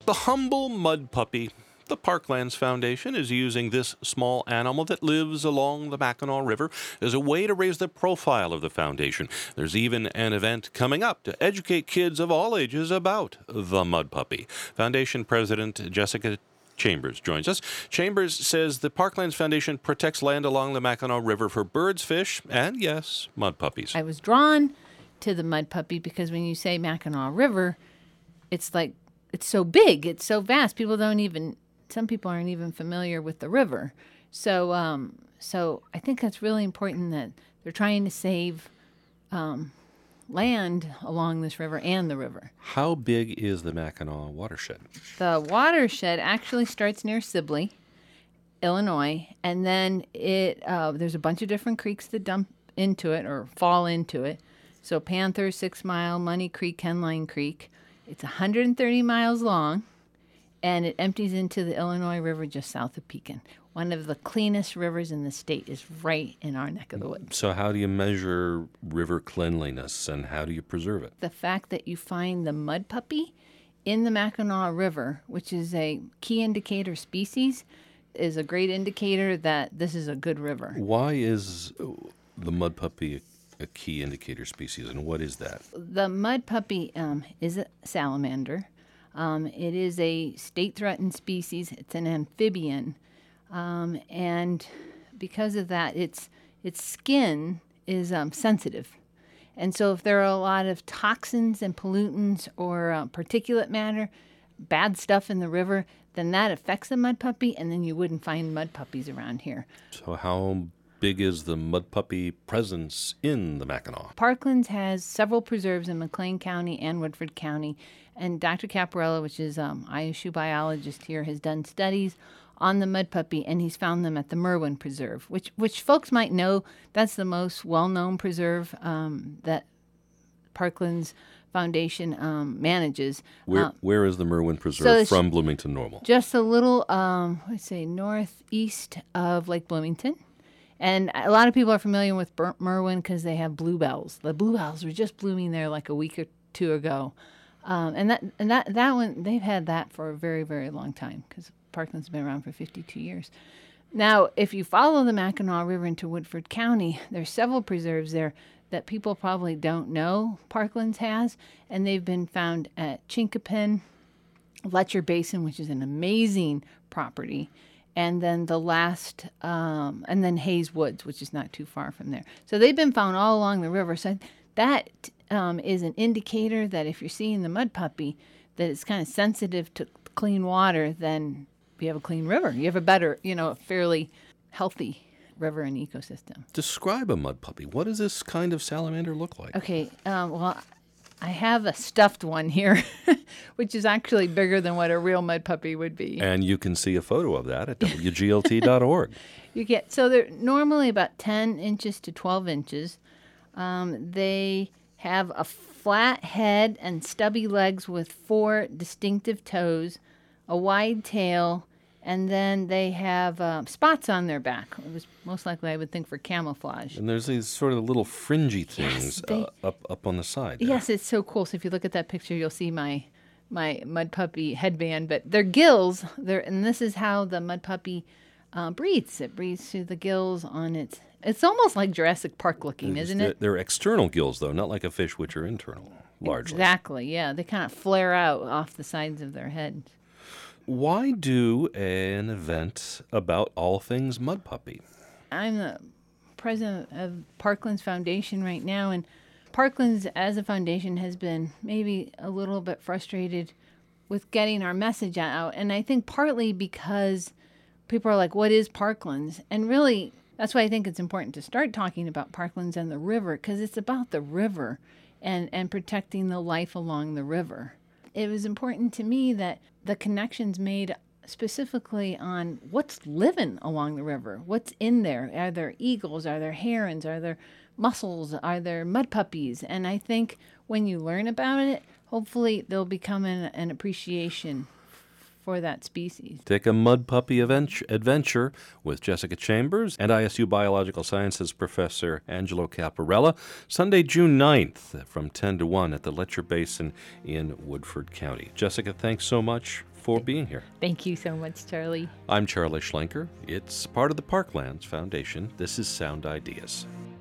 The humble mud puppy. The Parklands Foundation is using this small animal that lives along the Mackinac River as a way to raise the profile of the foundation. There's even an event coming up to educate kids of all ages about the mud puppy. Foundation President Jessica Chambers joins us. Chambers says the Parklands Foundation protects land along the Mackinac River for birds, fish, and, yes, mud puppies. I was drawn to the mud puppy because when you say Mackinac River, it's like, it's so big, it's so vast. Some people aren't even familiar with the river. So I think that's really important that they're trying to save land along this river and the river. How big is the Mackinac watershed? The watershed actually starts near Sibley, Illinois, and then there's a bunch of different creeks that dump into it or fall into it. So Panther, 6 Mile, Money Creek, Henline Creek. It's 130 miles long, and it empties into the Illinois River just south of Pekin. One of the cleanest rivers in the state is right in our neck of the woods. So how do you measure river cleanliness, and how do you preserve it? The fact that you find the mud puppy in the Mackinac River, which is a key indicator species, is a great indicator that this is a good river. Why is the mud puppy a key indicator species, and what is that? The mud puppy is a salamander. It is a state-threatened species. It's an amphibian. And because of that, its skin is sensitive. And so if there are a lot of toxins and pollutants or particulate matter, bad stuff in the river, then that affects the mud puppy, and then you wouldn't find mud puppies around here. So how big is the mud puppy presence in the Mackinac? Parklands has several preserves in McLean County and Woodford County, and Dr. Caparella, which is ISU biologist here, has done studies on the mud puppy, and he's found them at the Merwin Preserve, which folks might know. That's the most well-known preserve that Parklands Foundation manages. Where is the Merwin Preserve from Bloomington Normal? Just a little, northeast of Lake Bloomington. And a lot of people are familiar with Merwin because they have bluebells. The bluebells were just blooming there like a week or two ago. And that one, they've had that for a very, very long time because Parkland's been around for 52 years. Now, if you follow the Mackinac River into Woodford County, there's several preserves there that people probably don't know Parklands has, and they've been found at Chinkapin, Letcher Basin, which is an amazing property, and then and then Hayes Woods, which is not too far from there. So they've been found all along the river. So that is an indicator that if you're seeing the mud puppy, that it's kind of sensitive to clean water, then you have a clean river. You have a better, fairly healthy river and ecosystem. Describe a mud puppy. What does this kind of salamander look like? Okay, well, I have a stuffed one here, which is actually bigger than what a real mud puppy would be. And you can see a photo of that at wglt.org. So they're normally about 10 inches to 12 inches. They have a flat head and stubby legs with 4 distinctive toes, a wide tail, and then they have spots on their back. It was most likely, I would think, for camouflage. And there's these sort of little fringy things up on the side there. Yes, it's so cool. So if you look at that picture, you'll see my mud puppy headband. But their gills, and this is how the mud puppy breathes. It breathes through the gills on its... It's almost like Jurassic Park looking, isn't it? They're external gills, though, not like a fish, which are internal, largely. Exactly, yeah. They kind of flare out off the sides of their head. Why do an event about all things mud puppy? I'm the president of Parklands Foundation right now, and Parklands as a foundation has been maybe a little bit frustrated with getting our message out. And I think partly because people are like, what is Parklands? And really, that's why I think it's important to start talking about Parklands and the river, because it's about the river and protecting the life along the river. It was important to me that the connections made specifically on what's living along the river, what's in there. Are there eagles? Are there herons? Are there mussels? Are there mud puppies? And I think when you learn about it, hopefully there'll become an appreciation for that species. Take a mud puppy adventure with Jessica Chambers and ISU Biological Sciences Professor Angelo Caparella, Sunday, June 9th from 10 to 1 at the Letcher Basin in Woodford County. Jessica, thanks so much for for being here. Thank you so much, Charlie. I'm Charlie Schlenker. It's part of the Parklands Foundation. This is Sound Ideas.